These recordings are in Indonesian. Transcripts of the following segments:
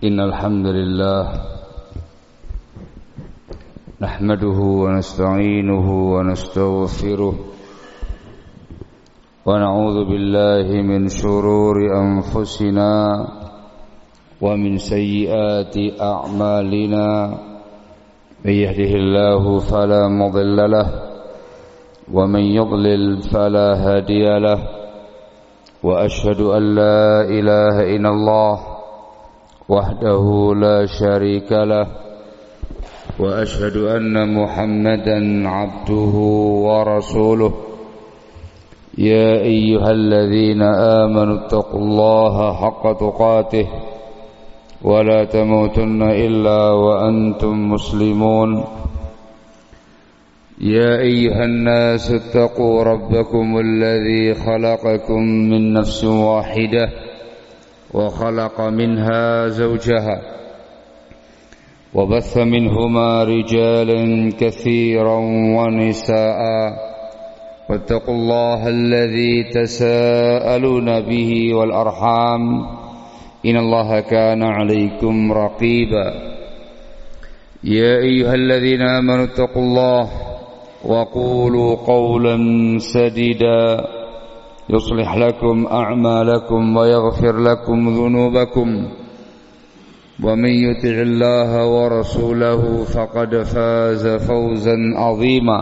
إن الحمد لله نحمده ونستعينه ونستغفره ونعوذ بالله من شرور أنفسنا ومن سيئات أعمالنا من يهده الله فلا مضل له ومن يضلل فلا هادي له وأشهد أن لا إله إلا الله وحده لا شريك له وأشهد أن محمدا عبده ورسوله يا أيها الذين آمنوا اتقوا الله حق تقاته ولا تموتن إلا وأنتم مسلمون يا أيها الناس اتقوا ربكم الذي خلقكم من نفس واحدة وخلق منها زوجها وبث منهما رجالا كثيرا ونساء واتقوا الله الذي تساءلون به والأرحام إن الله كان عليكم رقيبا يا أيها الذين آمنوا اتقوا الله وقولوا قولا سديدا يصلح لكم أعمالكم ويغفر لكم ذنوبكم ومن يطع الله ورسوله فقد فاز فوزا عظيما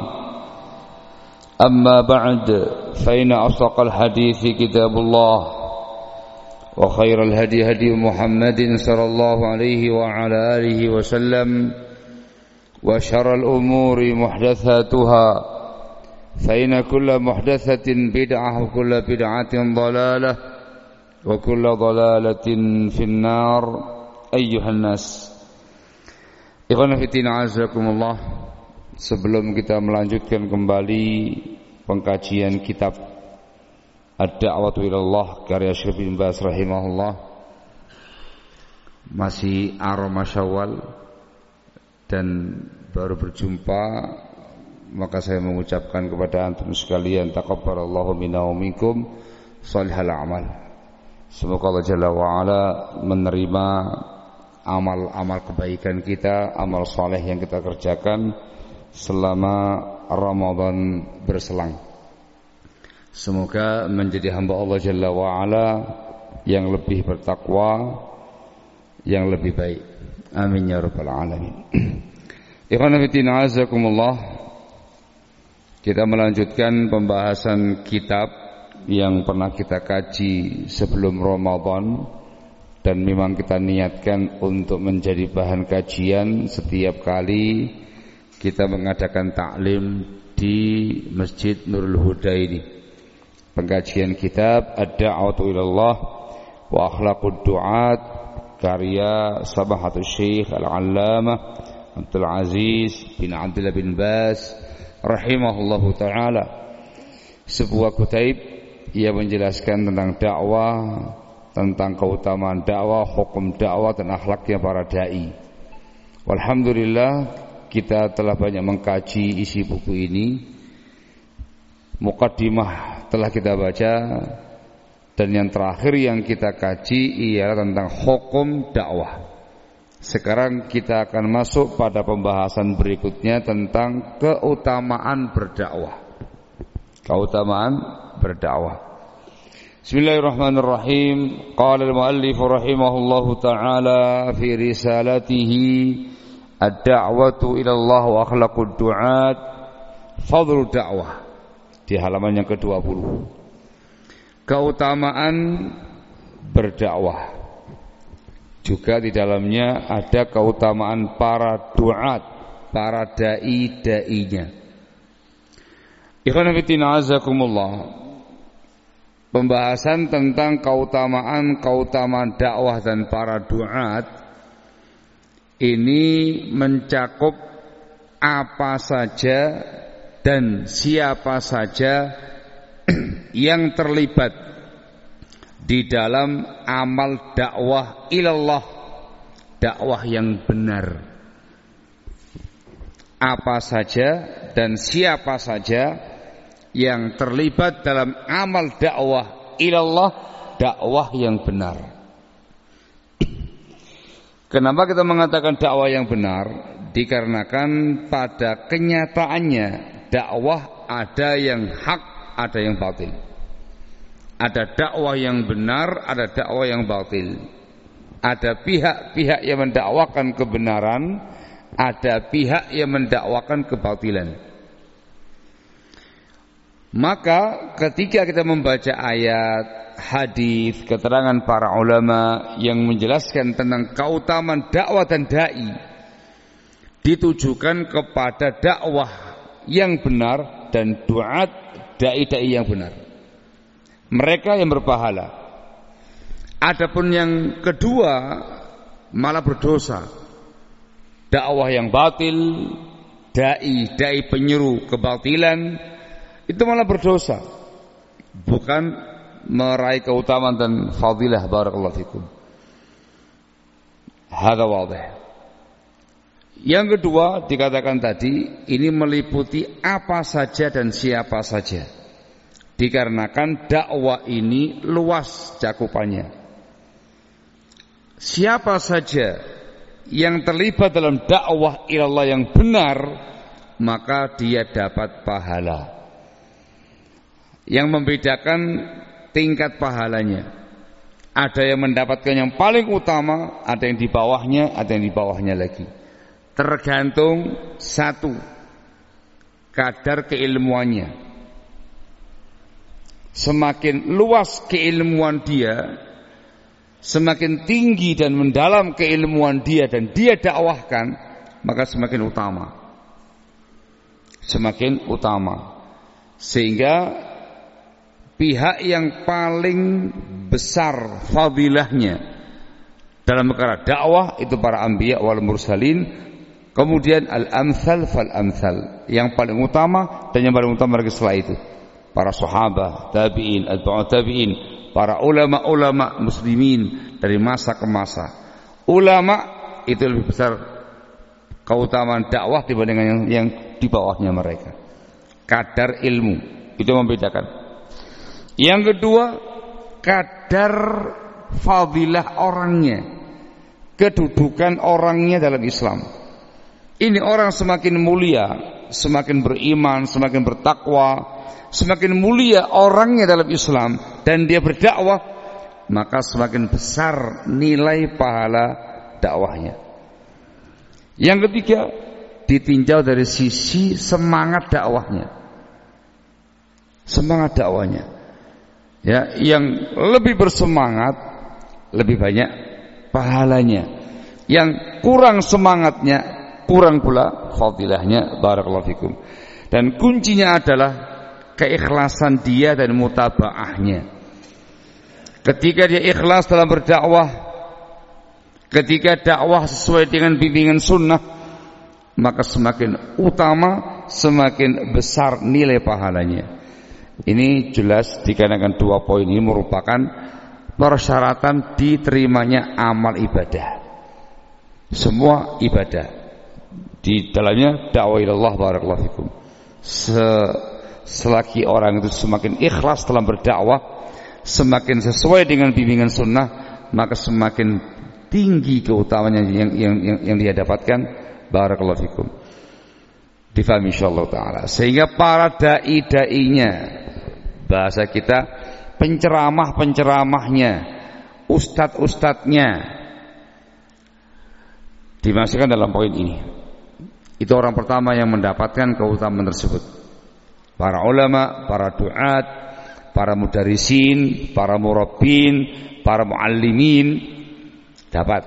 أما بعد فإن أصدق الحديث كتاب الله وخير الهدي هدي محمد صلى الله عليه وعلى آله وسلم وشر الأمور محدثاتها فإن كل محدثة بدعة وكل بدعة ضلالة وكل ضلالة في النار أيها الناس. Ikhwan fillah azakumullah. Sebelum kita melanjutkan kembali pengkajian kitab Ad-Da'watu Ilallah karya Syekh bin Baz rahimahullah, masih aroma Syawal dan baru berjumpa, maka saya mengucapkan kepada antum sekalian taqabbalallahu minna wa minkum shalihal a'mal. Semoga Allah Jalla wa Ala menerima amal-amal kebaikan kita, amal saleh yang kita kerjakan selama Ramadan berselang. Semoga menjadi hamba Allah Jalla wa Ala yang lebih bertakwa, yang lebih baik. Amin ya rabbal alamin. Ikhwan fillah azakumullah. Kita melanjutkan pembahasan kitab yang pernah kita kaji sebelum Ramadan, dan memang kita niatkan untuk menjadi bahan kajian setiap kali kita mengadakan taklim di Masjid Nurul Huda ini. Pengkajian kitab Ad-Da'watu Ilallah wa Akhlaqud Du'at karya Sabahatul Syekh Al-Allamah Abdul Aziz bin Abdullah bin Baz rahimahullahu ta'ala. Sebuah kutaib yang menjelaskan tentang dakwah, tentang keutamaan dakwah, hukum dakwah dan akhlaknya para dai. Walhamdulillah, kita telah banyak mengkaji isi buku ini. Muqaddimah telah kita baca, dan yang terakhir yang kita kaji ialah tentang hukum dakwah. Sekarang kita akan masuk pada pembahasan berikutnya tentang keutamaan berdakwah. Keutamaan berdakwah. Bismillahirrahmanirrahim. Qala al-muallif rahimahullahu ta'ala fi risalatihi Ad-Da'watu ila Allah wa Akhlaqud Du'at Fadlul Da'wah, di halaman yang ke-20. Keutamaan berdakwah. Juga di dalamnya ada keutamaan para duat, para dai-dainya. Ikhwan fillah azakumullah. Pembahasan tentang keutamaan dakwah dan para duat ini mencakup apa saja dan siapa saja yang terlibat di dalam amal dakwah ilallah, dakwah yang benar. Apa saja dan siapa saja yang terlibat dalam amal dakwah ilallah, dakwah yang benar. Kenapa kita mengatakan dakwah yang benar? Dikarenakan pada kenyataannya dakwah ada yang hak, ada yang batil. Ada dakwah yang benar, ada dakwah yang batil. Ada pihak-pihak yang mendakwakan kebenaran, ada pihak yang mendakwakan kebatilan. Maka ketika kita membaca ayat, hadis, keterangan para ulama yang menjelaskan tentang keutamaan dakwah dan dai, ditujukan kepada dakwah yang benar dan duat dai-dai yang benar. Mereka yang berpahala. Adapun yang kedua malah berdosa. Dakwah yang batil, dai penyeru kebatilan, itu malah berdosa, bukan meraih keutamaan dan fadilah. Barakallahu fikum. Hadza wadih. Yang kedua dikatakan tadi, ini meliputi apa saja dan siapa saja. Dikarenakan dakwah ini luas cakupannya. Siapa saja yang terlibat dalam dakwah ilallah yang benar, maka dia dapat pahala. Yang membedakan tingkat pahalanya, ada yang mendapatkan yang paling utama, ada yang di bawahnya, ada yang di bawahnya lagi. Tergantung satu, kadar keilmuannya. Semakin luas keilmuan dia, semakin tinggi dan mendalam keilmuan dia dan dia dakwahkan, maka semakin utama. Semakin utama. Sehingga pihak yang paling besar fadilahnya dalam perkara dakwah itu para anbiya wal mursalin, kemudian al-amthal fal amthal, yang paling utama dan yang paling utama lagi setelah itu para sahabat, tabi'in, atba'ut tabi'in, para ulama-ulama muslimin dari masa ke masa. Ulama itu lebih besar keutamaan dakwah dibandingkan yang di bawahnya mereka. Kadar ilmu itu membedakan. Yang kedua, kadar fadilah orangnya, kedudukan orangnya dalam Islam. Ini orang semakin mulia, semakin beriman, semakin bertakwa, semakin mulia orangnya dalam Islam dan dia berdakwah, maka semakin besar nilai pahala dakwahnya. Yang ketiga, ditinjau dari sisi semangat dakwahnya. Semangat dakwahnya. Ya, yang lebih bersemangat lebih banyak pahalanya. Yang kurang semangatnya kurang pula fadilahnya. Barakallahu fikum. Dan kuncinya adalah keikhlasan dia dan mutabaahnya. Ketika dia ikhlas dalam berdakwah, ketika dakwah sesuai dengan bimbingan sunnah, maka semakin utama, semakin besar nilai pahalanya. Ini jelas dikarenakan dua poin ini merupakan persyaratan diterimanya amal ibadah. Semua ibadah di dalamnya dakwah ilallah. Barakallahu fikum. Selagi orang itu semakin ikhlas dalam berdakwah, semakin sesuai dengan bimbingan sunnah, maka semakin tinggi keutamaan yang dia dapatkan. Barakallahu fikum. Difahami insyaallah taala. Sehingga para dai-dainya, bahasa kita penceramah-penceramahnya, ustadz-ustadznya, dimasukkan dalam poin ini. Itu orang pertama yang mendapatkan keutamaan tersebut. Para ulama, para duat, para mudarisin, para murabbin, para muallimin dapat.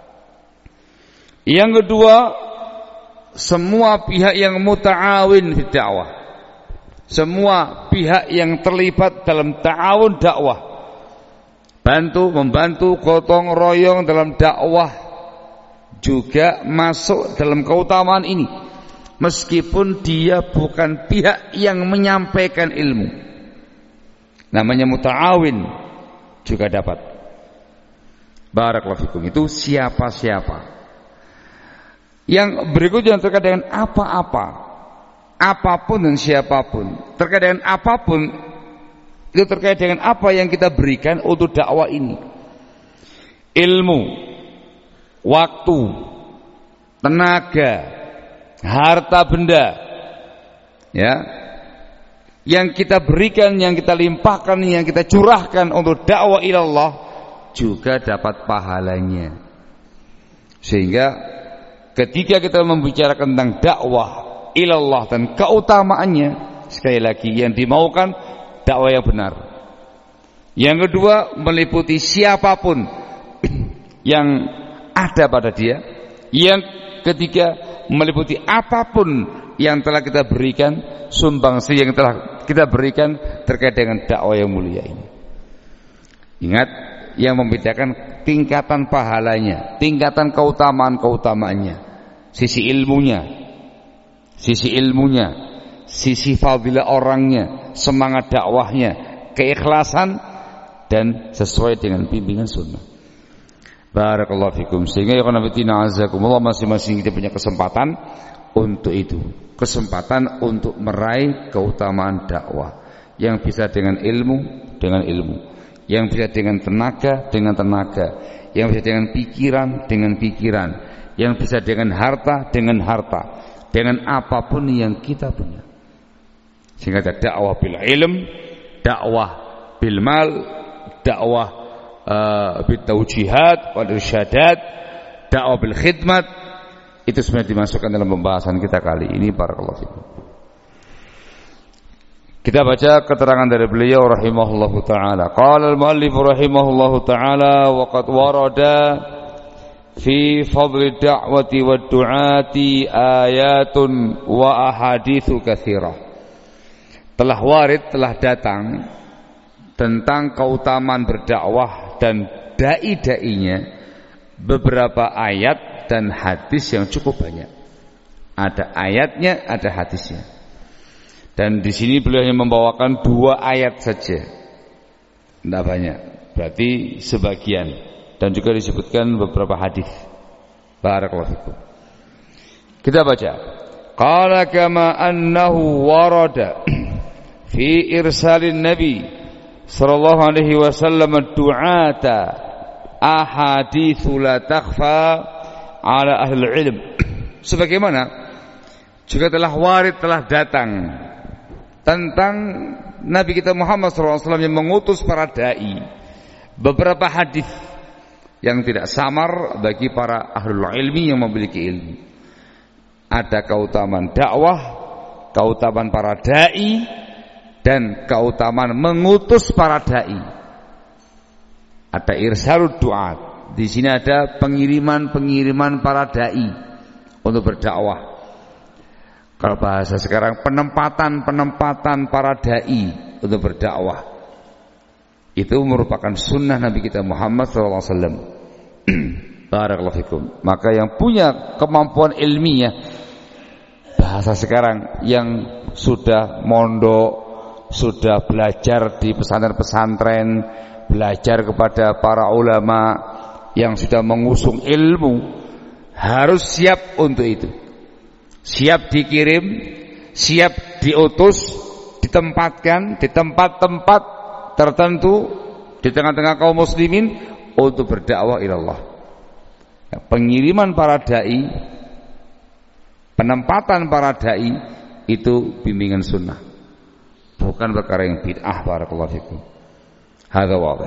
Yang kedua, semua pihak yang muta'awin fi dakwah, semua pihak yang terlibat dalam ta'awun dakwah, membantu gotong royong dalam dakwah, juga masuk dalam keutamaan ini, meskipun dia bukan pihak yang menyampaikan ilmu. Namanya muta'awin juga dapat. Barakallahu fikum. Itu siapa-siapa. Yang berikutnya terkait dengan apa-apa, apapun dan siapapun, terkait dengan apapun, itu terkait dengan apa yang kita berikan untuk dakwah ini. Ilmu, waktu, tenaga, harta benda, ya, yang kita berikan, yang kita limpahkan, yang kita curahkan untuk dakwah ilallah juga dapat pahalanya. Sehingga ketika kita membicarakan tentang dakwah ilallah dan keutamaannya, sekali lagi yang dimaukan dakwah yang benar. Yang kedua, meliputi siapapun yang ada pada dia. Yang ketiga, meliputi apapun yang telah kita berikan, sumbangsi yang telah kita berikan terkait dengan dakwah yang mulia ini. Ingat, yang membedakan tingkatan pahalanya, tingkatan keutamaannya, sisi ilmunya, sisi fadilah orangnya, semangat dakwahnya, keikhlasan, dan sesuai dengan bimbingan sunnah. Barakallahu fikum. Sehingga ya khonafidina azakumullah, masing-masing kita punya kesempatan untuk itu, kesempatan untuk meraih keutamaan dakwah yang bisa dengan ilmu, yang bisa dengan tenaga, yang bisa dengan pikiran, yang bisa dengan harta, dengan apapun yang kita punya. Sehingga ada dakwah bil ilm, dakwah bil mal, dakwah bil taujihat wal irsyadat, dakwah bil khidmat. Itu sebenarnya dimasukkan dalam pembahasan kita kali ini. Barakallahu fikum. Kita baca keterangan dari beliau rahimahullahu taala. Qala al-muallif rahimahullahu taala wa qad warada fi fadli da'wati wad du'ati ayatun wa ahaditsu katsirah. Telah warid, telah datang tentang keutamaan berdakwah dan dai-dainya beberapa ayat dan hadis yang cukup banyak. Ada ayatnya, ada hadisnya. Dan di sini beliau hanya membawakan 2 ayat saja, tidak banyak, berarti sebagian, dan juga disebutkan beberapa hadis. Barakallahu fikum. Kita baca. Qala kama annahu warada fi irsalin nabi sallallahu alaihi wasallam ad-du'ata ahaditsu la takhfa ala ahli ilm. Sebagaimana juga telah warid, telah datang tentang Nabi kita Muhammad SAW yang mengutus para da'i, beberapa hadis yang tidak samar bagi para ahlul ilmi yang memiliki ilmu. Ada keutamaan dakwah, keutamaan para da'i, dan keutamaan mengutus para da'i. Ada irsalud du'at. Di sini ada pengiriman para da'i untuk berdakwah. Kalau bahasa sekarang, penempatan para da'i untuk berdakwah. Itu merupakan sunnah Nabi kita Muhammad SAW. Barakallahu fikum. Maka yang punya kemampuan ilmiah, bahasa sekarang, yang sudah mondok, sudah belajar di pesantren-pesantren, belajar kepada para ulama yang sudah mengusung ilmu, harus siap untuk itu. Siap dikirim, siap diutus, ditempatkan di tempat-tempat tertentu di tengah-tengah kaum muslimin untuk berdakwah ilallah. Pengiriman para dai, penempatan para dai itu bimbingan sunnah, bukan perkara yang bid'ah. Barakallahu fikum. Hadza wadih.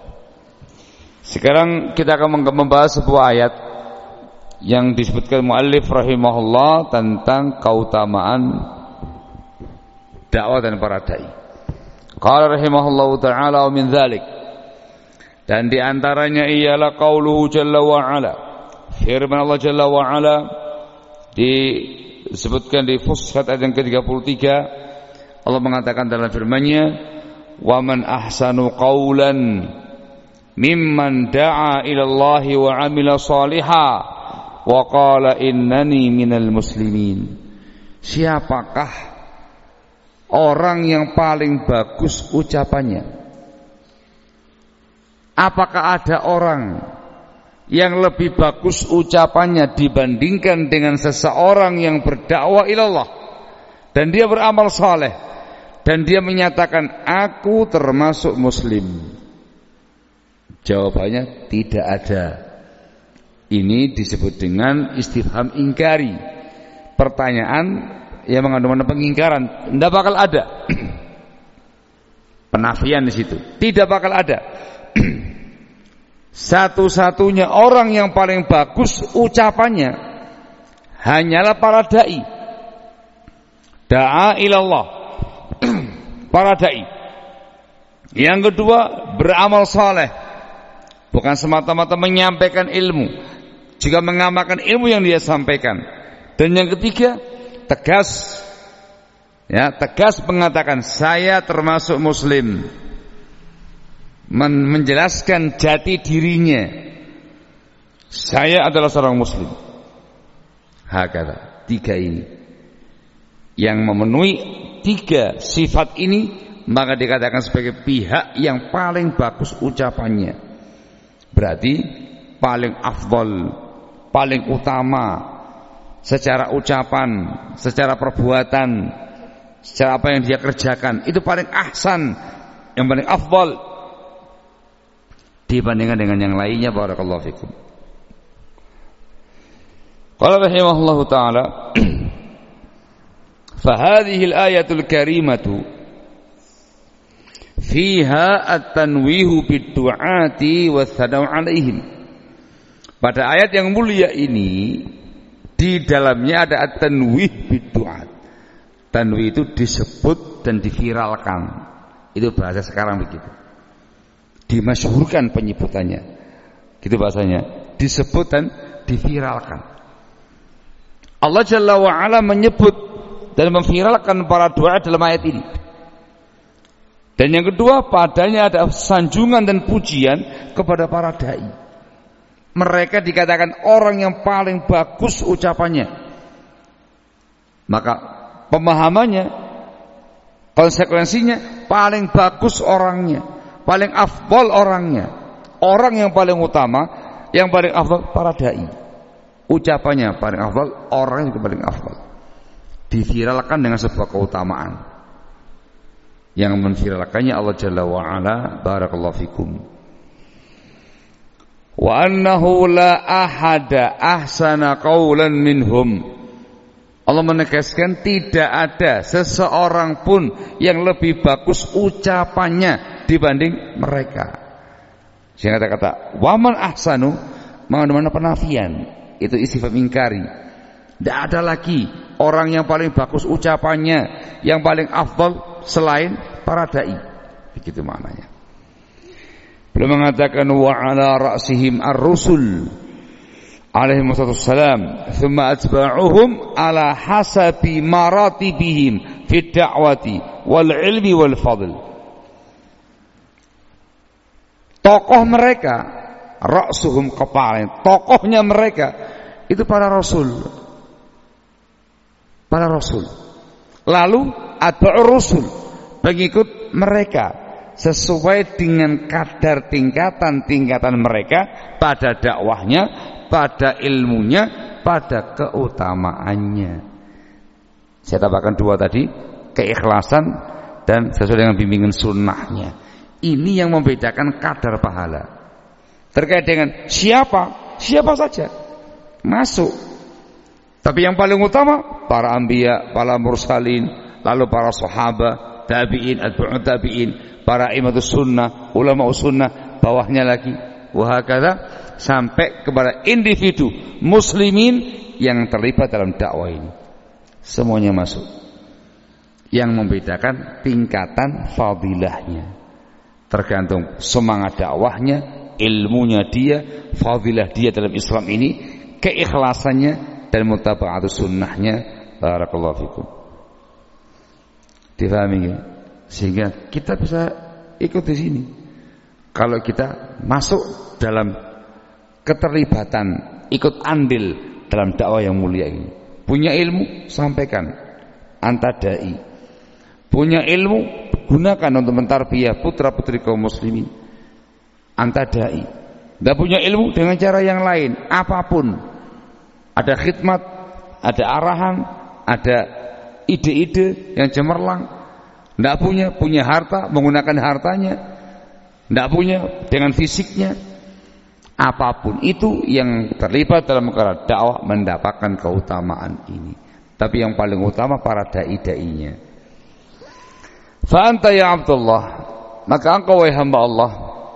Sekarang kita akan membahas sebuah ayat yang disebutkan muallif rahimahullah tentang keutamaan dakwah dan para dai. Qala rahimahullahu taala wa min dzalik, dan di antaranya ialah qauluhu jalla wa ala, firman Allah jalla wa ala disebutkan di Fussilat ayat yang ke-33. Allah mengatakan dalam firman-Nya, wa man ahsanu qawlan mimman da'a ila Allah wa 'amila shalihan wa qala innani minal muslimin. Siapakah orang yang paling bagus ucapannya? Apakah ada orang yang lebih bagus ucapannya dibandingkan dengan seseorang yang berdakwah ilallah dan dia beramal saleh dan dia menyatakan aku termasuk muslim? Jawabannya tidak ada. Ini disebut dengan istifham ingkari. Pertanyaan yang mengandung makna pengingkaran. Tidak bakal ada. Penafian di situ. Tidak bakal ada. Satu-satunya orang yang paling bagus ucapannya hanyalah para dai. Da'a ilallah. Para dai. Yang kedua, beramal saleh. Bukan semata-mata menyampaikan ilmu, juga mengamalkan ilmu yang dia sampaikan. Dan yang ketiga, tegas, ya, tegas mengatakan saya termasuk muslim, menjelaskan jati dirinya, saya adalah seorang muslim. Hakata, tiga ini yang memenuhi tiga sifat ini, maka dikatakan sebagai pihak yang paling bagus ucapannya. Berarti paling afdal, paling utama secara ucapan, secara perbuatan, secara apa yang dia kerjakan, itu paling ahsan, yang paling afdal dibandingkan dengan yang lainnya. Barakallahu fikum. Qala rahimahullahu taala, fa hadhihi al-ayatul karimatu fiha at-tanwihu bid-du'ati was-sadau 'alaihim. Pada ayat yang mulia ini, di dalamnya ada at-tanwih bid-du'at. Tanwih itu disebut dan diviralkan. Itu bahasa sekarang begitu. Dimasyhurkan penyebutannya. Gitu bahasanya. Disebut dan diviralkan. Allah Jalla wa Ala menyebut dan memviralkan para du'a dalam ayat ini. Dan yang kedua, padanya ada sanjungan dan pujian kepada para dai. Mereka dikatakan orang yang paling bagus ucapannya. Maka pemahamannya, konsekuensinya, paling bagus orangnya, paling afdal orangnya. Orang yang paling utama, yang paling afdal para dai. Ucapannya paling afdal, orangnya juga paling afdal. Diviralkan dengan sebuah keutamaan. Yang menviralkannya Allah Jalla wa Ala. Barakallahu fikum. Wa annahu la ahada ahsana qawlan minhum. Allah menegaskan tidak ada seseorang pun yang lebih bagus ucapannya dibanding mereka. Sehingga kata-kata waman ahsanu, mana penafian, itu istifham ingkari. Tidak ada lagi orang yang paling bagus ucapannya, yang paling afdal selain para dai. Begitu maknanya. Beliau mengatakan wa ala ra'sihim ar-rusul alaihi wassalam, thumma atba'uhum ala hasabi maratibihim fi da'wati wal ilmi wal fadl. Tokoh mereka, ra'suhum kepala, tokohnya mereka itu para rasul. Para rasul. Lalu atba'ur rusul, pengikut mereka sesuai dengan kadar tingkatan-tingkatan mereka pada dakwahnya, pada ilmunya, pada keutamaannya. Saya tambahkan dua tadi, keikhlasan dan sesuai dengan bimbingan sunnahnya. Ini yang membedakan kadar pahala. Terkait dengan siapa saja masuk. Tapi yang paling utama para anbiya, para mursalin, lalu para sahabat, tabi'in, atba'ut tabi'in, para imatus sunnah, ulama sunnah, bawahnya lagi, wahakadha, sampai kepada individu muslimin yang terlibat dalam dakwah ini. Semuanya masuk. Yang membedakan tingkatan fadilahnya, tergantung semangat dakwahnya, ilmunya dia, fadilah dia dalam Islam ini, keikhlasannya dan mutaba'atus sunnahnya. Barakallahu fikum. Difahami ya? Sehingga kita bisa ikut di sini. Kalau kita masuk dalam keterlibatan, ikut andil dalam dakwah yang mulia ini. Punya ilmu, sampaikan. Anta dai. Punya ilmu, gunakan untuk mentarbiyah putra-putri kaum muslimin. Anta dai. Tidak punya ilmu dengan cara yang lain, apapun. Ada khidmat, ada arahan, ada ide-ide yang cemerlang. Tidak punya harta, menggunakan hartanya. Tidak punya dengan fisiknya. Apapun itu yang terlibat dalam perkara dakwah mendapatkan keutamaan ini. Tapi yang paling utama para dai-dainya. Fa anta ya Abdullah, maka engkau wahai hamba Allah,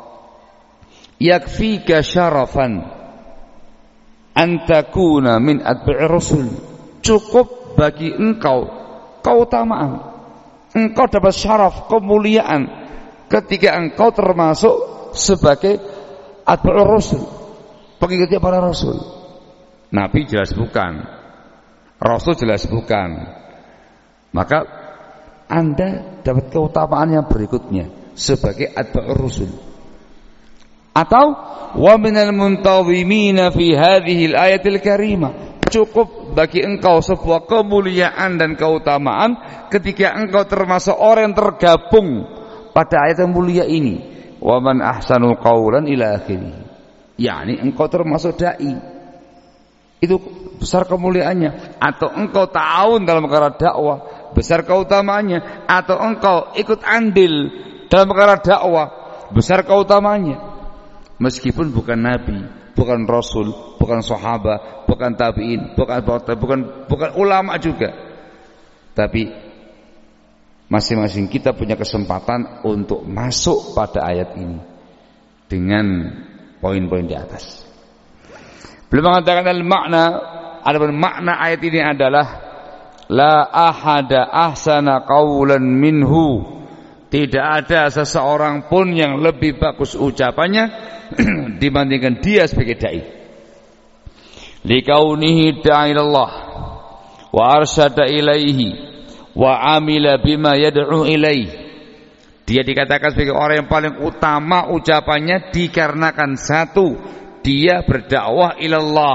yakfika syarafan an takuna min atba'i rasul. Cukup bagi engkau keutamaan. Engkau dapat syaraf, kemuliaan ketika engkau termasuk sebagai atba'ur rasul, pengikutnya para rasul. Nabi jelas bukan, rasul jelas bukan. Maka Anda dapat keutamaan yang berikutnya sebagai atba'ur rasul. Atau wa minal muntazimina fi hadhihi al-ayatil karimah. Cukup bagi engkau sebuah kemuliaan dan keutamaan ketika engkau termasuk orang yang tergabung pada ayat yang mulia ini. Wa man ahsanul qawlan ila akhirih. yakni engkau termasuk dai. Itu besar kemuliaannya. Atau engkau ta'awun dalam perkara dakwah, besar keutamaannya. Atau engkau ikut andil dalam perkara dakwah, besar keutamaannya. Meskipun bukan nabi, bukan rasul, bukan sahabat, bukan tabi'in, bukan ulama juga. Tapi masing-masing kita punya kesempatan untuk masuk pada ayat ini dengan poin-poin di atas. Beliau mengatakan adapun makna ayat ini adalah la ahada ahsana qawlan minhu. Tidak ada seseorang pun yang lebih bagus ucapannya dibandingkan dia sebagai dai. Likaunihi da'ilallah wa arsyada ilaihi wa amila bima yad'u ilaih. Dia dikatakan sebagai orang yang paling utama ucapannya dikarenakan satu, dia berdakwah ilallah,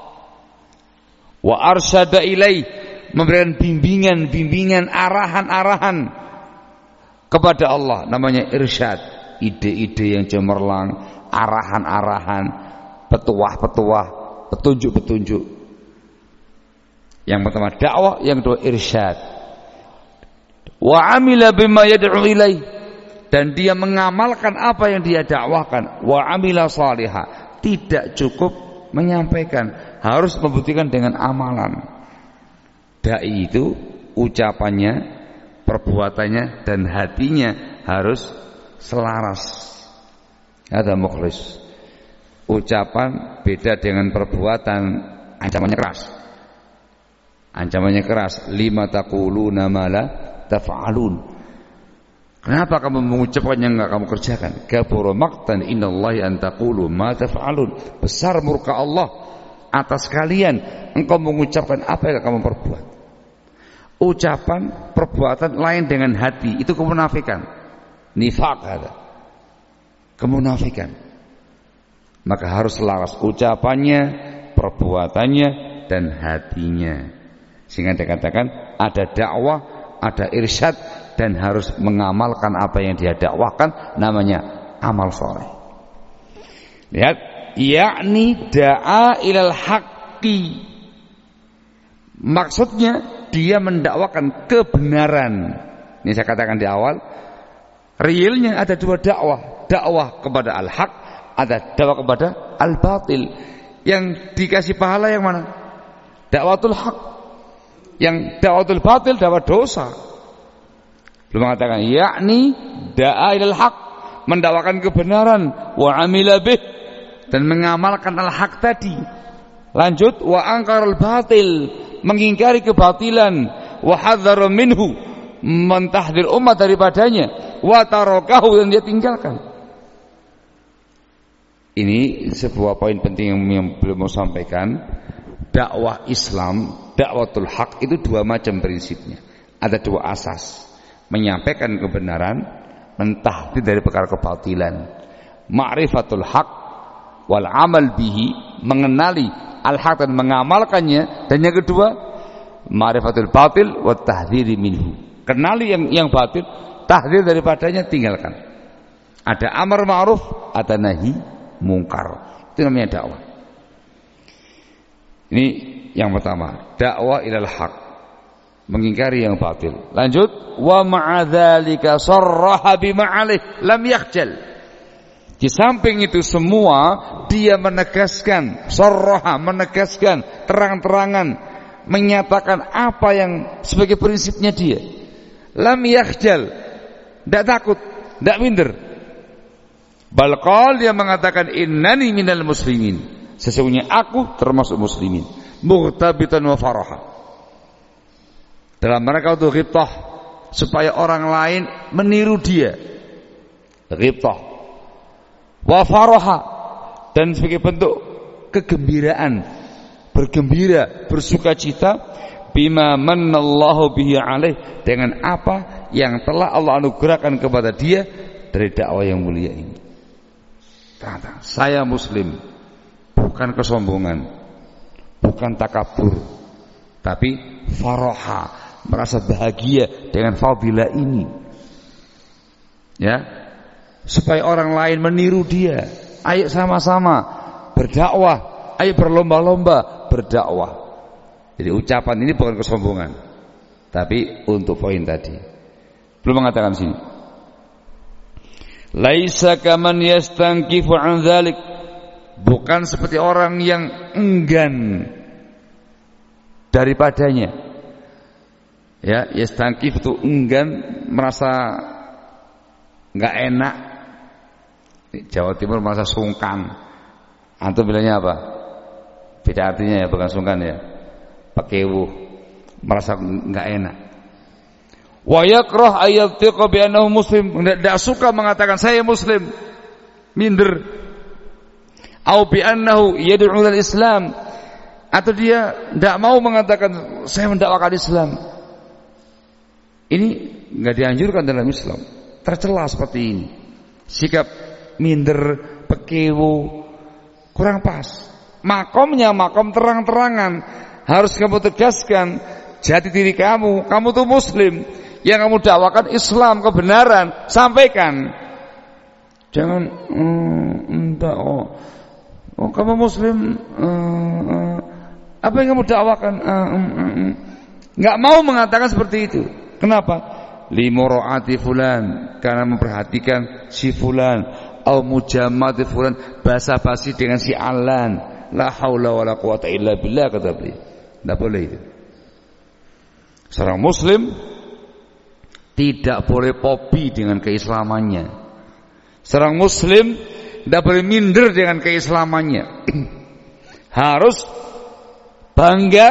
wa arsyada ilaih, memberikan bimbingan, arahan-arahan kepada Allah, namanya irsyad, ide-ide yang cemerlang, arahan-arahan, petuah-petuah, petunjuk-petunjuk. Yang pertama dakwah, yang kedua irsyad. Wa amila bima yad'u ilaih, dan dia mengamalkan apa yang dia dakwahkan. Wa amila salihah, tidak cukup menyampaikan, harus membuktikan dengan amalan. Dai itu ucapannya, perbuatannya dan hatinya harus selaras. Ada mukhlis. Ucapan beda dengan perbuatan, ancamannya keras. Ancamannya keras. Lima taquluna ma la taf'alun. Kenapa kamu mengucapkan yang enggak kamu kerjakan? Kabura maqtan innallahi an taqulu ma taf'alun. Besar murka Allah atas kalian engkau mengucapkan apa yang kamu perbuat. Ucapan, perbuatan lain dengan hati, itu kemunafikan. Nifaq ada. Kemunafikan. Maka harus selaras ucapannya, perbuatannya dan hatinya. Sehingga dikatakan ada dakwah, ada irsyad, dan harus mengamalkan apa yang dia dakwahkan, namanya amal soleh. Lihat, yakni da'a ilal haqqi. Maksudnya dia mendakwakan kebenaran. Ini saya katakan di awal, realnya ada dua dakwah. Dakwah kepada al-haq, ada dakwah kepada al-batil. Yang dikasih pahala yang mana? Dakwatul haq. Yang dakwatul batil dakwah dosa. Belum mengatakan yakni da'a ilal haq, mendakwakan kebenaran, wa amila bih, dan mengamalkan al-haq tadi. Lanjut, wa angkarul batil, mengingkari kebatilan, wa hadzara minhu, mentahdzir umat daripadanya, wa tarakahu, dan dia tinggalkan. Ini sebuah poin penting yang belum mau sampaikan. Dakwah Islam, dakwatul haq itu dua macam prinsipnya. Ada dua asas. Menyampaikan kebenaran, mentahdzir dari perkara kebatilan. Ma'rifatul haq wal amal bihi, mengenali al-haq dan mengamalkannya. Dan yang kedua, ma'rifatul batil wa tahdhiri minhu, kenali yang batil, tahdzir daripadanya, tinggalkan. Ada amar ma'ruf, ada nahi mungkar. Itu namanya dakwah. Ini yang pertama, dakwah ilal haq, mengingkari yang batil. Lanjut, wa ma'adzalika sarraha bima'alih lam yakhjal. Di samping itu semua dia menegaskan, sarraha, menegaskan terang-terangan, menyatakan apa yang sebagai prinsipnya dia. Lam yakhjal, tidak takut, tidak minder. Balqal dia mengatakan innani minal muslimin, sesungguhnya aku termasuk muslimin. Mughtabitan wa faraha, dalam mereka untuk ghibtah, supaya orang lain meniru dia. Ghibtah wa faraha, dan sebagai bentuk kegembiraan, bergembira, bersukacita, bima mannallahu bihi alaih, dengan apa yang telah Allah anugerahkan kepada dia dari dakwah yang mulia ini. Kata, saya muslim, bukan kesombongan, bukan takabur, tapi faraha, merasa bahagia dengan fadilah ini. Ya, supaya orang lain meniru dia. Ayo sama-sama berdakwah, ayo berlomba-lomba berdakwah. Jadi ucapan ini bukan kesombongan, tapi untuk poin tadi. Belum mengatakan sini. Laisa kaman yastankifu an dzalik, bukan seperti orang yang enggan daripadanya. Ya, yastankif itu enggan, merasa enggak enak. Jawa Timur merasa sungkan. Antum bilangnya apa? Beda artinya ya, bukan sungkan ya. Pakewu, merasa enggak enak. Wa yakrah ayyatiqa bi annahu muslim, tidak suka mengatakan saya muslim, minder. Au bi annahu yad'u ilal Islam, atau dia tidak mau mengatakan saya mendakwakan Islam. Ini enggak dianjurkan dalam Islam. Tercela seperti ini. Sikap minder, pekewu, kurang pas. Makomnya makom terang-terangan, harus kamu tegaskan jati diri kamu tuh muslim. Yang kamu dakwakan Islam, kebenaran, sampaikan. Jangan entah kamu muslim, apa yang kamu dakwakan? Enggak mau mengatakan seperti itu. Kenapa? Limuraati fulan, karena memperhatikan si fulan, au mujammati fulan, basa-basi dengan si alan. La haula wala quwata illa billah, kata beliau. Tidak boleh itu. Seorang muslim tidak boleh popi dengan keislamannya. Seorang muslim tidak boleh minder dengan keislamannya. Harus bangga,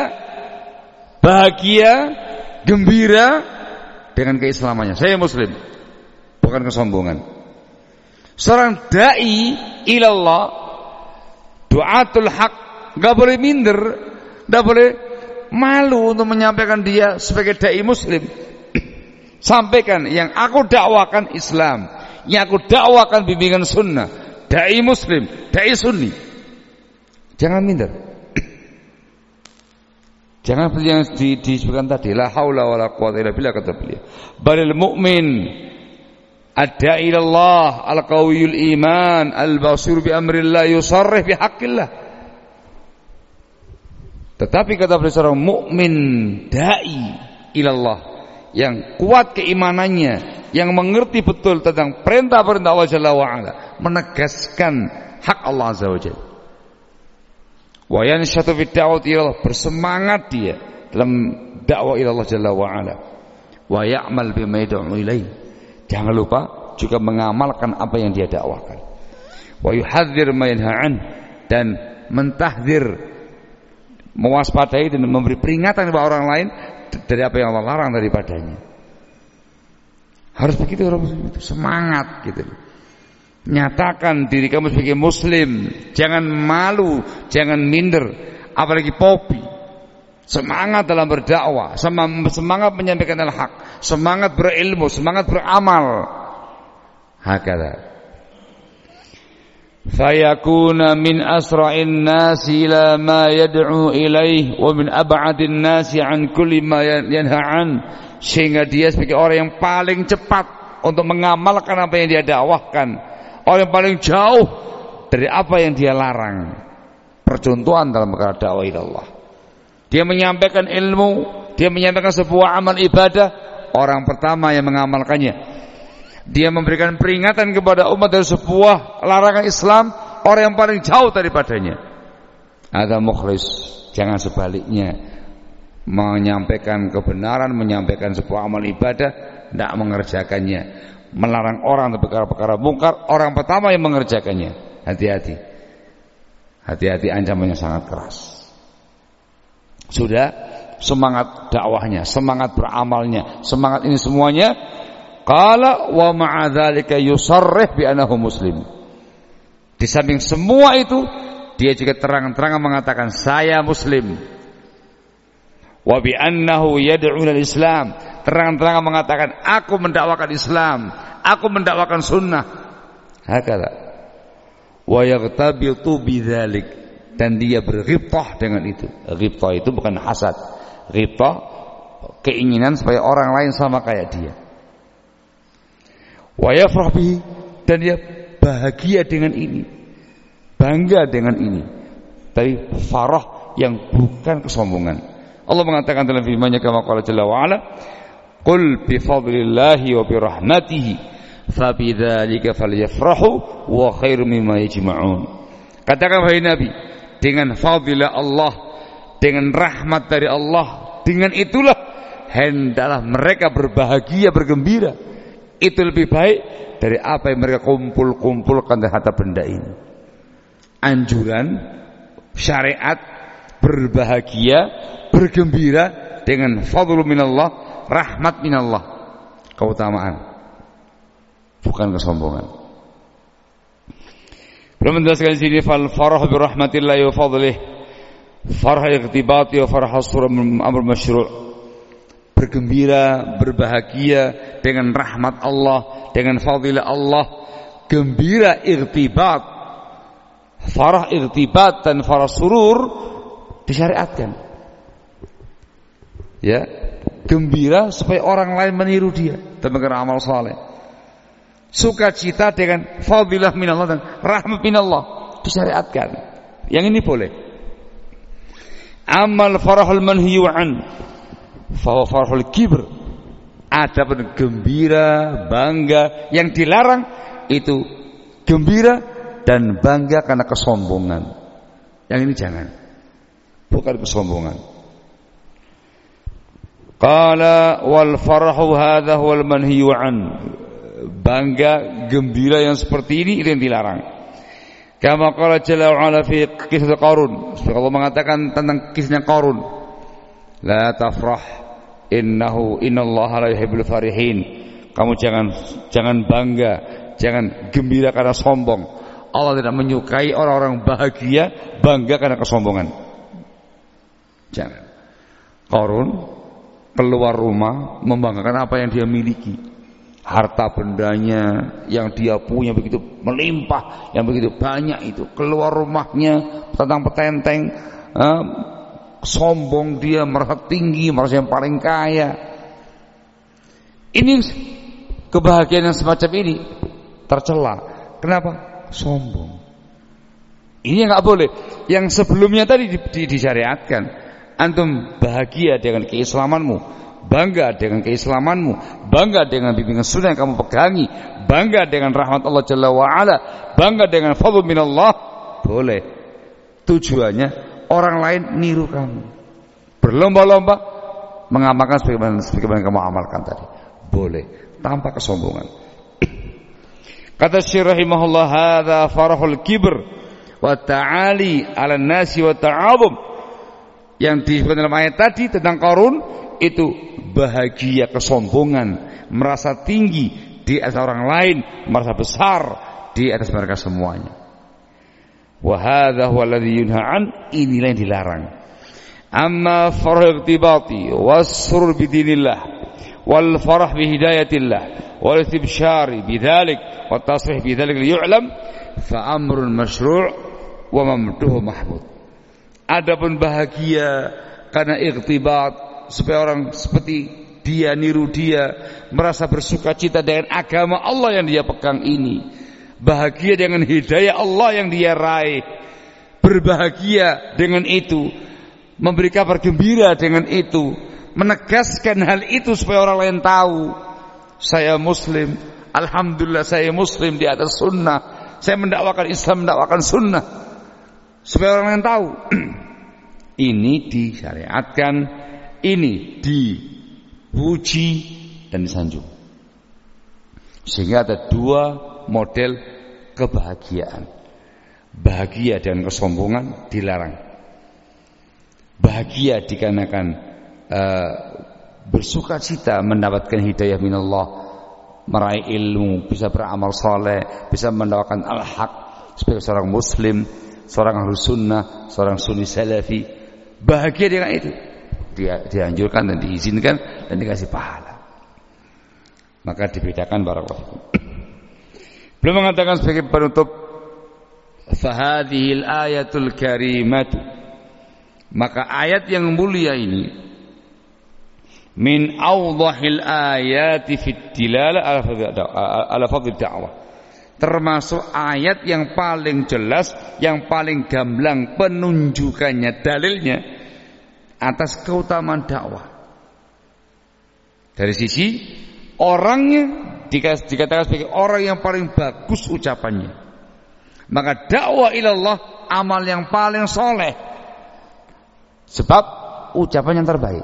bahagia, gembira dengan keislamannya. Saya muslim, bukan kesombongan. Seorang dai ilallah, du'atul haq, enggak boleh minder, enggak boleh malu untuk menyampaikan dia sebagai dai muslim. Sampaikan yang aku dakwakan Islam, yang aku dakwakan bimbingan sunnah, dai muslim, dai sunni. Jangan minder. Jangan seperti yang disebutkan tadi, la haula wala quwata illa billah, kata beliau. Balil mu'min ad-da'i ilallah, al-qawiyul iman, al-basir bi amrillah, yusarrih bi haqqillah. Tetapi kata beliau, seorang mukmin dai ilallah, yang kuat keimanannya, yang mengerti betul tentang perintah-perintah Allah Jalla wa'ala, menegaskan hak Allah Azza wa Jalla. Wa yanshatu fi da'wati ilallah, bersemangat dia dalam dakwah ilallah Jalla wa'ala. Wa ya'mal bima yad'u ilaih, jangan lupa juga mengamalkan apa yang dia dakwakan. Wa yuhadzir ma yanha'an, dan mentahdzir, mewaspadai dan memberi peringatan kepada orang lain dari apa yang Allah larang daripadanya. Harus begitu orang muslim itu, semangat gitu. Nyatakan diri kamu sebagai muslim, jangan malu, jangan minder, apalagi popi. Semangat dalam berdakwah, semangat menyampaikan al-haq, semangat berilmu, semangat beramal. Hakala. Fayakuna min asra'in nasi ila ma yad'u ilaih wa min ab'adin nasi an kulli ma yanha'an, sehingga dia sebagai orang yang paling cepat untuk mengamalkan apa yang dia dakwahkan, orang yang paling jauh dari apa yang dia larang. Percontohan dalam perkara dakwah ilallah, dia menyampaikan ilmu, dia menyampaikan sebuah amal ibadah, orang pertama yang mengamalkannya Dia memberikan peringatan kepada umat dari sebuah larangan Islam, orang yang paling jauh daripadanya. Ada mukhlis, jangan sebaliknya. Menyampaikan kebenaran, menyampaikan sebuah amal ibadah, tidak mengerjakannya. Melarang orang dari perkara-perkara mungkar, orang pertama yang mengerjakannya. Hati-hati. Hati-hati, ancamannya sangat keras. Sudah, semangat dakwahnya, semangat beramalnya, semangat ini semuanya. Qala wa ma'a dzalika yusarrih bi annahu muslim. Di samping semua itu, dia juga terang-terangan mengatakan saya muslim. Wa bi annahu yad'u ilal Islam. Terang-terangan mengatakan aku mendakwakan Islam, aku mendakwakan sunnah. Hakala. Wa yaghtabitu bidzalik, dan dia berghibtah dengan itu. Ghibtah itu bukan hasad. Ghibtah keinginan supaya orang lain sama kayak dia. Wa yafrah bihi, dan dia bahagia dengan ini, bangga dengan ini. Tapi farah yang bukan kesombongan. Allah mengatakan dalam firman-Nya kama qala jalla wa ala, qul bi fadlillahi wa bi rahmatihi fa bidzalika falyafrahu wa khairum mimma yajma'un. Katakan wahai Nabi, dengan fadilah Allah, dengan rahmat dari Allah, dengan itulah hendaklah mereka berbahagia, bergembira. Itu lebih baik dari apa yang mereka kumpul-kumpulkan dari harta benda ini. Anjuran syariat berbahagia, bergembira dengan fadlu minallah, rahmat minallah, keutamaan, bukan kesombongan. Belum menjelaskan di sini fal farah bi rahmatillahi wa fadlih, farah iqtibati wa farah surah amr masyru'. Bergembira, berbahagia dengan rahmat Allah, dengan fadilah Allah. Gembira irtibat, farah irtibat dan farah surur disyariatkan. Ya, gembira supaya orang lain meniru dia dan mengerjakan amal saleh. Sukacita dengan fadilah minallah dan rahmat minallah disyariatkan. Yang ini boleh. Amal farahul manhiyu an fa farhul kibr, adapun gembira, bangga yang dilarang itu gembira dan bangga karena kesombongan. Yang ini jangan, bukan kesombongan. Qala wal farahu hadha huwal manhiyu an, bangga, gembira yang seperti ini itu yang dilarang. Kama qala jalla wa ala fi kisah Qarun, Allah mengatakan tentang kisahnya Qarun, la tafrah innallaha la yuhibbul farihin. Kamu jangan bangga, jangan gembira karena sombong. Allah tidak menyukai orang-orang bahagia, bangga karena kesombongan. Jangan. Qarun keluar rumah membanggakan apa yang dia miliki, harta bendanya yang dia punya begitu melimpah, yang begitu banyak itu. Keluar rumahnya petentang-petenteng, sombong, dia merasa tinggi, merasa yang paling kaya. Ini kebahagiaan yang semacam ini tercela. Kenapa? Sombong. Ini yang nggak boleh. Yang sebelumnya tadi disyariatkan. Antum bahagia dengan keislamanmu, bangga dengan keislamanmu, bangga dengan bimbingan sunnah yang kamu pegangi, bangga dengan rahmat Allah Jalla wa'ala, bangga dengan fadl minallah. Boleh. Tujuannya orang lain niru kamu, berlomba-lomba mengamalkan sebagaimana kamu amalkan tadi. Boleh, tanpa kesombongan. Kata Syekh rahimahullah, hadza farahul kibr wa ta'ali 'ala nasi wa ta'abum. Yang disebut dalam ayat tadi tentang Qarun itu bahagia kesombongan, merasa tinggi di atas orang lain, merasa besar di atas mereka semuanya. Wa hadza huwa alladhi yunha an, inilah yang dilarang. Amma farah iqtibati was-surur bi dinillah wal farah bi hidayatillah wal istibsyari bidzalik wat tasrih bidzalik liyu'lam fa amrun masyru' wa mamduhu mahmud. Adapun bahagia karena iqtibat, supaya orang seperti dia, niru dia, merasa bersuka cita dengan agama Allah yang dia pegang ini, bahagia dengan hidayah Allah yang dia raih, berbahagia dengan itu, memberi kabar gembira dengan itu, menegaskan hal itu supaya orang lain tahu saya muslim, Alhamdulillah saya muslim di atas sunnah. Saya mendakwakan Islam, mendakwakan sunnah. Supaya orang yang tahu. Ini disyariatkan, ini dipuji dan disanjung. Sehingga ada dua model kebahagiaan. Bahagia dengan kesombongan dilarang. Bahagia dikarenakan bersukacita mendapatkan hidayah minallah, meraih ilmu, bisa beramal saleh, bisa mendakwakan al-haq sebagai seorang muslim, seorang ahlus sunnah, seorang sunni salafi. Bahagia dengan itu dianjurkan dan diizinkan dan dikasih pahala. Maka dibedakan barakallahu. Belum mengatakan sebagai penutup, fahadhil ayatul karimatu, maka ayat yang mulia ini min awdahil ayati fit dilala ala fadl da'wah, termasuk ayat yang paling jelas, yang paling gamblang penunjukannya, dalilnya atas keutamaan dakwah. Dari sisi orangnya dikatakan sebagai orang yang paling bagus ucapannya, maka dakwah ilallah amal yang paling soleh, sebab ucapan yang terbaik.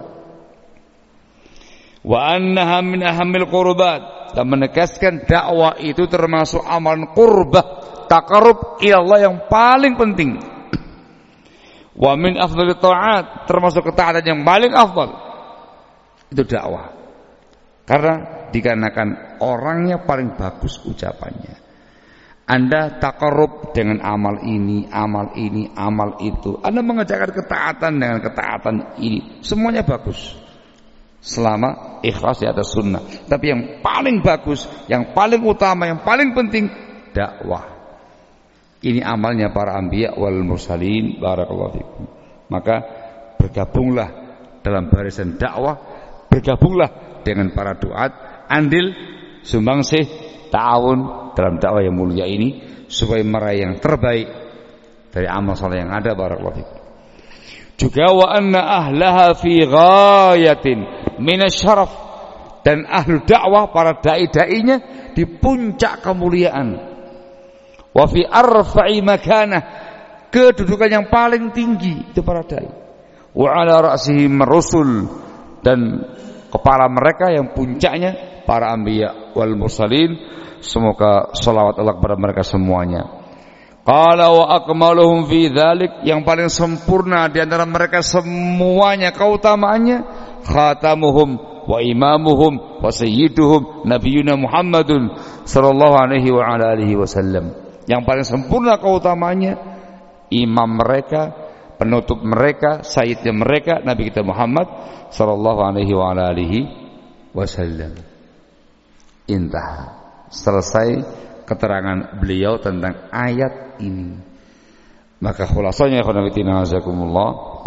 Wa annaha min ahammil qurbat, dan menegaskan dakwah itu termasuk amalan qurbah, taqarrub ilallah yang paling penting. Wa min afdhalit ta'at, termasuk ketaatan yang paling afdal. Itu dakwah. Karena dikarenakan orangnya paling bagus ucapannya. Anda taqarrub dengan amal ini, amal ini, amal itu. Anda mengerjakan ketaatan dengan ketaatan ini, semuanya bagus. Selama ikhlas di atas sunnah. Tapi yang paling bagus, yang paling utama, yang paling penting dakwah. Ini amalnya para anbiya wal mursalin, barakallahu fikum. Maka bergabunglah dalam barisan dakwah, bergabunglah dengan para duat, andil sumbangsih ta'awun dalam dakwah yang mulia ini supaya meraih yang terbaik dari amal saleh yang ada, barakallahu fikum. Juga wa anna ahlaha fi ghayatin minasyaraf, dan ahlu dakwah para dai-dainya di puncak kemuliaan. Wa fi arfa'i makanah, kedudukan yang paling tinggi itu para dai. Wa ala ra'sihim rusul, dan kepala mereka yang puncaknya para anbiya wal mursalin. Semoga salawat Allah kepada mereka semuanya. Qala wa akmaluhum fi dzalik, yang paling sempurna di antara mereka semuanya keutamaannya, khatamuhum wa imamuhum wa sayyiduhum nabiyuna Muhammadun sallallahu alaihi wa ala alihi wasallam. Yang paling sempurna keutamaannya imam mereka, penutup mereka, sayyidnya mereka Nabi kita Muhammad sallallahu alaihi wa ala alihi wasallam. Intah, selesai keterangan beliau tentang ayat ini. Maka khulasanya khonafidina azakumullah,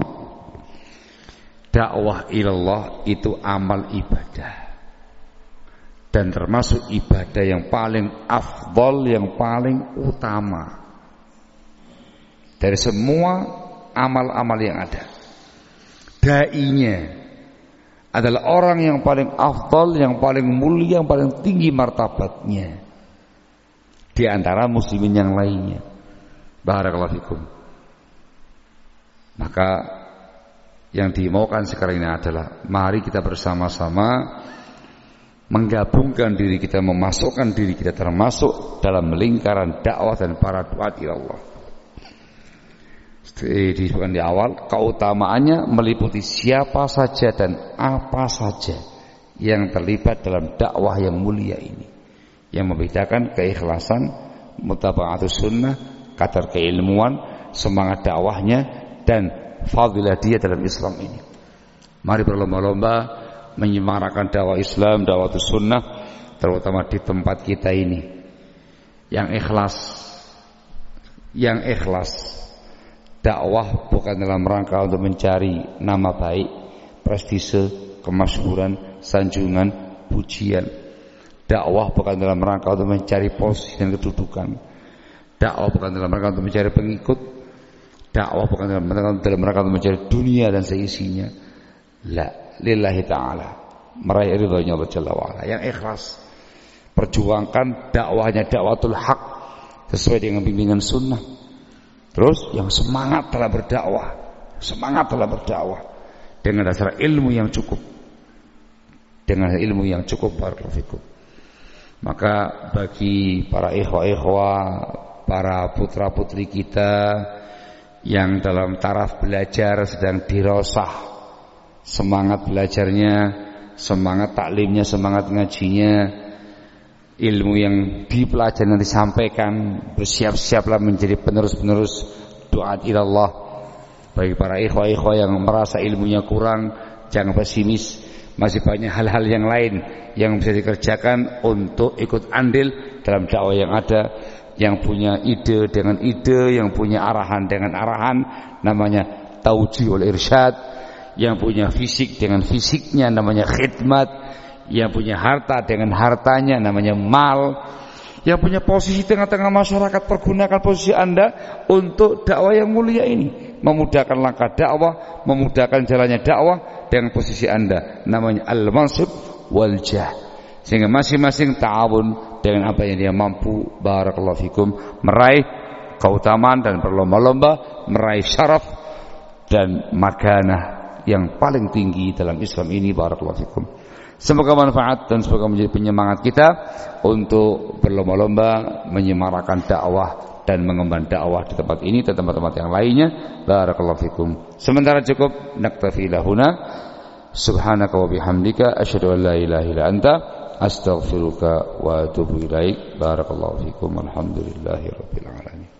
dakwah ilallah itu amal ibadah, dan termasuk ibadah yang paling afdal, yang paling utama dari semua amal-amal yang ada. Dai-nya adalah orang yang paling afdal, yang paling mulia, yang paling tinggi martabatnya di antara muslimin yang lainnya. Barakallahu fikum. Maka yang dimaukan sekarang ini adalah mari kita bersama-sama menggabungkan diri kita, memasukkan diri kita termasuk dalam lingkaran dakwah dan para duat ila Allah. Disebutkan di awal, keutamaannya meliputi siapa saja dan apa saja yang terlibat dalam dakwah yang mulia ini, yang membedakan keikhlasan, mutaba'atus sunnah, kadar keilmuan, semangat dakwahnya, dan fadilah dia dalam Islam ini. Mari berlomba-lomba menyemarakan dakwah Islam, dakwah sunnah, terutama di tempat kita ini, yang ikhlas. Dakwah bukan dalam rangka untuk mencari nama baik, prestise, kemasyhuran, sanjungan, pujian. Dakwah bukan dalam rangka untuk mencari posisi dan kedudukan. Dakwah bukan dalam rangka untuk mencari pengikut. Dakwah bukan dalam rangka untuk mencari dunia dan seisinya. La, lillahi ta'ala, meraih ridhonya Allah Jalla wa'ala, yang ikhlas. perjuangkan dakwahnya dakwatul haq sesuai dengan bimbingan sunnah. Terus yang semangat dalam berdakwah dengan dasar ilmu yang cukup, barakallahu fikum. Maka bagi para ikhwah-ikhwah, para putra-putri kita yang dalam taraf belajar sedang dirosah, semangat belajarnya, semangat taklimnya, semangat ngajinya, ilmu yang dipelajari dan disampaikan, bersiap-siaplah menjadi penerus-penerus doa ilallah. Bagi para ikhwah-ikhwah yang merasa ilmunya kurang, jangan pesimis, masih banyak hal-hal yang lain yang bisa dikerjakan untuk ikut andil dalam dakwah yang ada. Yang punya ide dengan ide, yang punya arahan dengan arahan, namanya taujih wal irsyad. Yang punya fisik dengan fisiknya, namanya khidmat. Yang punya harta dengan hartanya, namanya mal. Yang punya posisi tengah-tengah masyarakat, pergunakan posisi Anda untuk dakwah yang mulia ini, memudahkan langkah dakwah, memudahkan jalannya dakwah dengan posisi Anda, namanya al-mansib wal jah. Sehingga masing-masing ta'awun dengan apa yang dia mampu, barakallahu fikum, meraih keutamaan dan berlomba-lomba meraih syaraf dan makanah yang paling tinggi dalam Islam ini, barakallahu fikum. Semoga manfaat dan semoga menjadi penyemangat kita untuk berlomba-lomba menyemarakan dakwah dan mengemban dakwah di tempat ini dan tempat-tempat yang lainnya, barakallahu fikum. Sementara cukup, naktafi lahuna, subhanaka wa bihamdika, asyhadu an la ilaha illa anta, astaghfiruka wa atubu ilaik. Barakallahu fikum. Alhamdulillahi rabbil alamin.